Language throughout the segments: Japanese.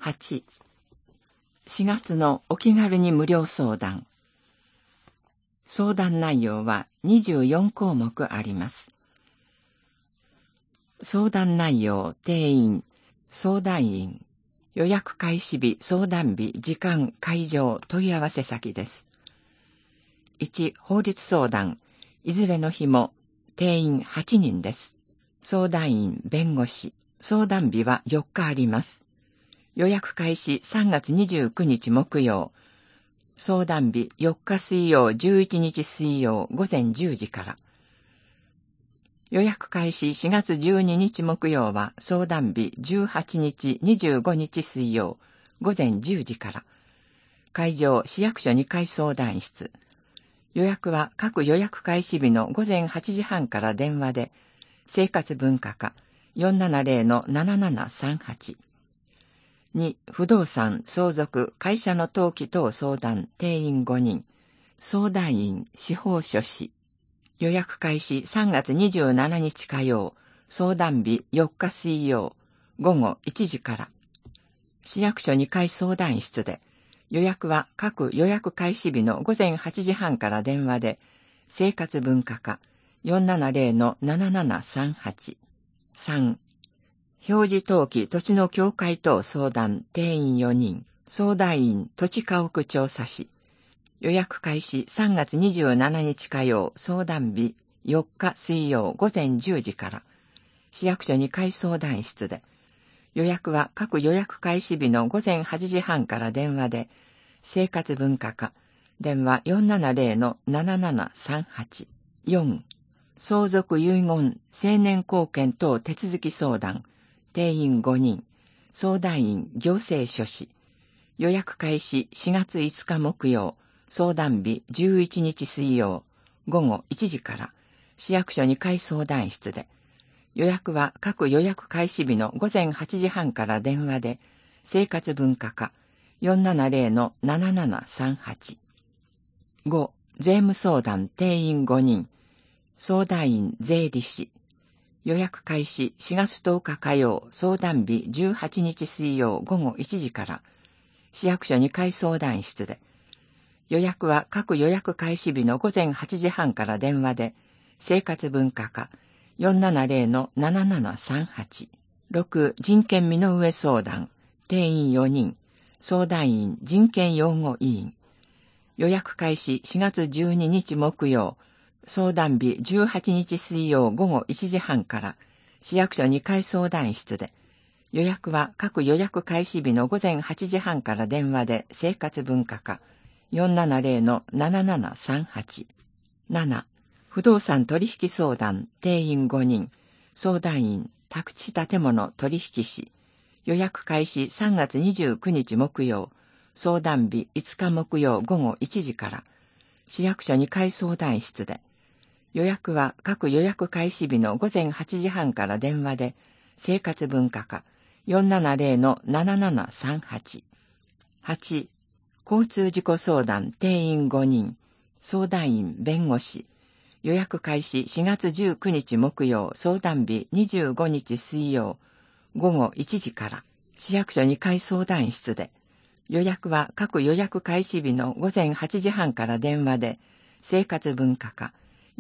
8、4月のお気軽に無料相談。相談内容は24項目あります。相談内容、定員、相談員、予約開始日、相談日、時間、会場、問い合わせ先です。1、法律相談、いずれの日も定員8人です。相談員、弁護士、相談日は4日あります。予約開始3月29日木曜、相談日4日水曜、11日水曜午前10時から。予約開始4月12日木曜は相談日18日、25日水曜午前10時から。会場市役所2階相談室。予約は各予約開始日の午前8時半から電話で、生活文化課 470-7738。2、不動産、相続、会社の登記等相談、定員5人。相談員、司法書士。予約開始3月27日火曜、相談日4日水曜、午後1時から。市役所2階相談室で、予約は各予約開始日の午前8時半から電話で、生活文化課 470-7738。3、表示登記土地の協会等相談定員4人、相談員土地家屋調査士。予約開始3月27日火曜、相談日4日水曜午前10時から。市役所2階相談室で。予約は各予約開始日の午前8時半から電話で、生活文化課、電話 470-7738。4、相続遺言、成年後見等手続き相談。定員5人、相談員行政書士。予約開始4月5日木曜、相談日11日水曜、午後1時から、市役所2階相談室で。予約は各予約開始日の午前8時半から電話で、生活文化課 470-7738。5、税務相談定員5人、相談員税理士。予約開始4月10日火曜、相談日18日水曜午後1時から、市役所2階相談室で。予約は各予約開始日の午前8時半から電話で、生活文化課 470-7738。6、人権身の上相談、定員4人、相談員人権擁護委員。予約開始4月12日木曜、相談日18日水曜午後1時半から、市役所2階相談室で。予約は各予約開始日の午前8時半から電話で、生活文化課 470-7738。7、不動産取引相談定員5人、相談員宅地建物取引士。予約開始3月29日木曜、相談日5日木曜午後1時から、市役所2階相談室で。予約は各予約開始日の午前8時半から電話で、生活文化課 470-7738。8、交通事故相談定員5人、相談員弁護士。予約開始4月19日木曜、相談日25日水曜、午後1時から、市役所2階相談室で。予約は各予約開始日の午前8時半から電話で、生活文化課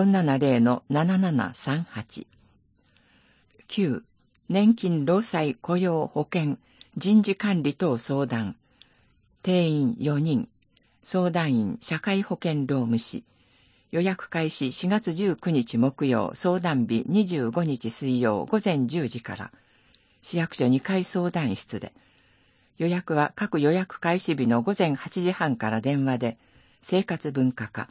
470-7738。9、年金労災雇用保険人事管理等相談。定員4人。相談員社会保険労務士。予約開始4月19日木曜、相談日25日水曜午前10時から。市役所2階相談室で。予約は各予約開始日の午前8時半から電話で、生活文化課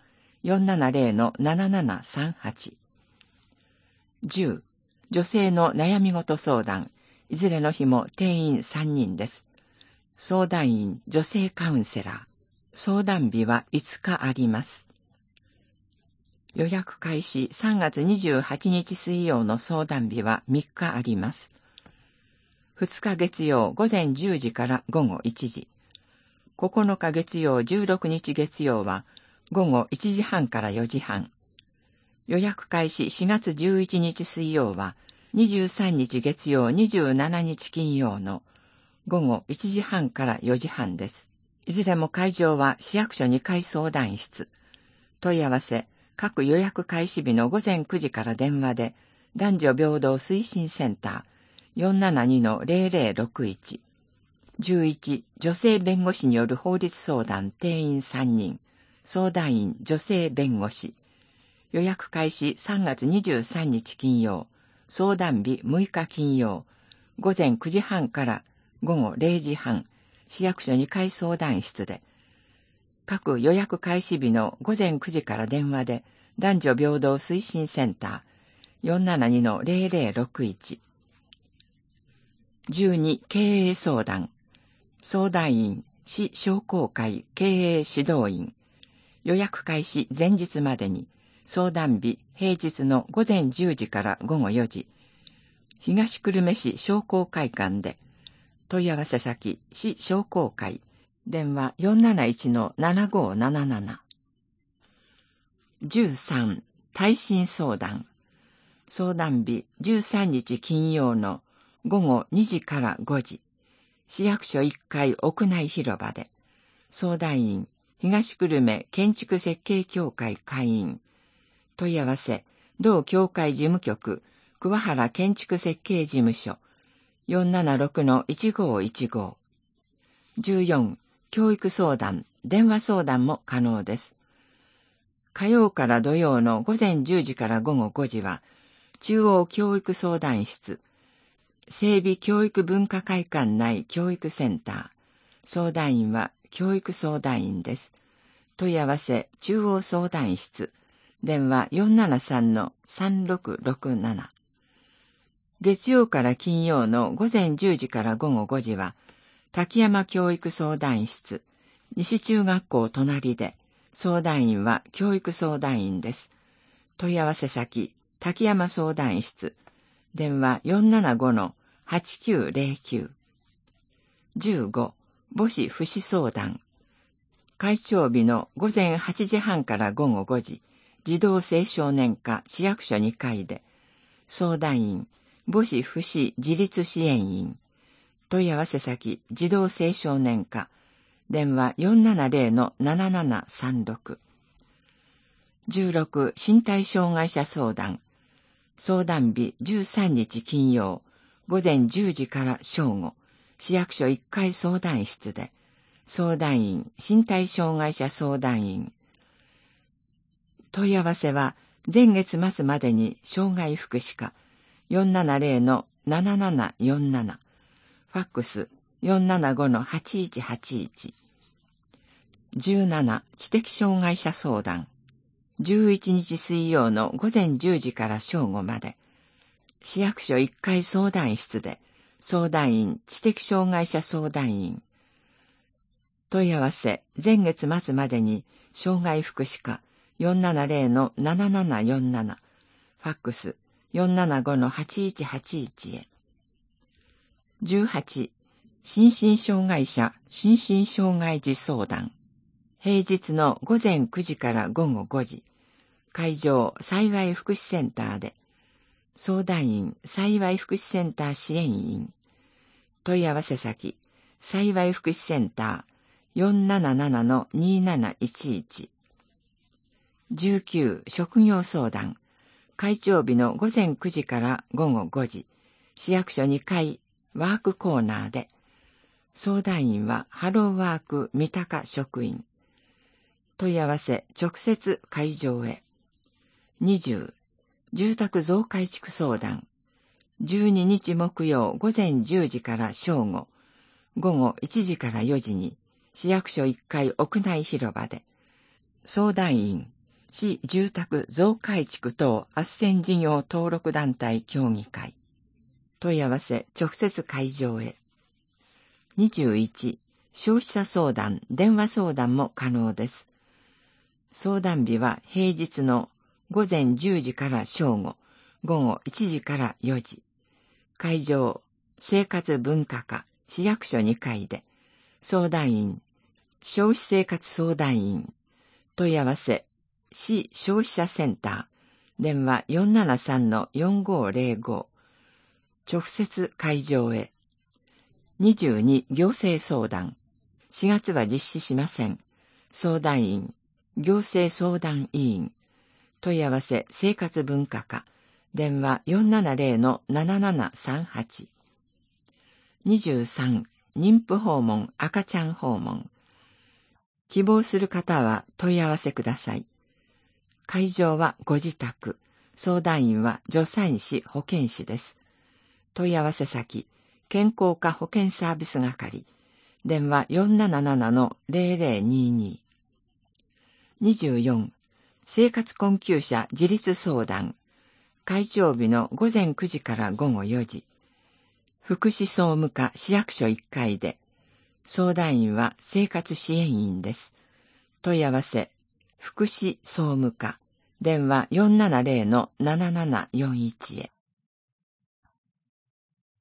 470-7738。10、女性の悩み事相談、いずれの日も定員3人です。相談員女性カウンセラー。相談日は5日あります。予約開始3月28日水曜の相談日は3日あります。2日月曜午前10時から午後1時。9日月曜16日月曜は午後1時半から4時半。予約開始4月11日水曜は23日月曜27日金曜の午後1時半から4時半です。いずれも会場は市役所2階相談室。問い合わせ、各予約開始日の午前9時から電話で、男女平等推進センター 472-0061。11、女性弁護士による法律相談定員3人。相談員女性弁護士。予約開始3月23日金曜。相談日6日金曜。午前9時半から午後0時半。市役所2階相談室で。各予約開始日の午前9時から電話で、男女平等推進センター 472-0061。12、経営相談。相談員、市商工会経営指導員。予約開始前日までに、相談日平日の午前10時から午後4時。東久留米市商工会館で。問い合わせ先、市商工会。電話 471-7577。13、耐震相談。相談日13日金曜の午後2時から5時。市役所1階屋内広場で。相談員、東久留米建築設計協会会員。問い合わせ、同協会事務局、桑原建築設計事務所。476-1515。14、教育相談、電話相談も可能です。火曜から土曜の午前10時から午後5時は、中央教育相談室、整備教育文化会館内教育センター。相談員は教育相談員です。問い合わせ、中央相談室。電話 473-3667。月曜から金曜の午前10時から午後5時は、滝山教育相談室、西中学校隣で、相談員は教育相談員です。問い合わせ先、滝山相談室、電話 475-8909。15、母子福祉相談。会長日の午前8時半から午後5時、児童青少年課市役所2階で、相談員、母子福祉自立支援員。問い合わせ先、児童青少年課。電話 470-7736。16、身体障害者相談。相談日13日金曜、午前10時から正午、市役所1階相談室で、相談員、身体障害者相談員。問い合わせは、前月末までに障害福祉課 470-7747。ファックス 475-8181。17、知的障害者相談。11日水曜の午前10時から正午まで。市役所1階相談室で、相談員、知的障害者相談員。問い合わせ、前月末までに、障害福祉課 470-7747。ファックス 475-8181 へ。18、心身障害者、心身障害児相談。平日の午前9時から午後5時。会場、幸い福祉センターで。相談員、幸い福祉センター支援員。問い合わせ先、幸い福祉センター 477-2711。19、職業相談。会長日の午前9時から午後5時。市役所2階、ワークコーナーで。相談員はハローワーク三鷹職員。問い合わせ直接会場へ。20、住宅増改築相談。12日木曜午前10時から正午、午後1時から4時に市役所1階屋内広場で。相談員、市住宅増改築等斡旋事業登録団体協議会。問い合わせ直接会場へ。21、消費者相談、電話相談も可能です。相談日は平日の午前10時から正午、午後1時から4時。会場、生活文化課、市役所2階で。相談員、消費生活相談員。問い合わせ、市消費者センター、電話 473-4505。直接会場へ。 22、行政相談。4月は実施しません。相談員、行政相談委員。問い合わせ、生活文化課。電話 470-7738。23、妊婦訪問、赤ちゃん訪問。希望する方は問い合わせください。会場はご自宅。相談員は助産師、保健師です。問い合わせ先、健康課保健サービス係。電話 477-0022。24、生活困窮者自立相談。会場日の午前9時から午後4時。福祉総務課市役所1階で。相談員は生活支援員です。問い合わせ、福祉総務課。電話 470-7741へ。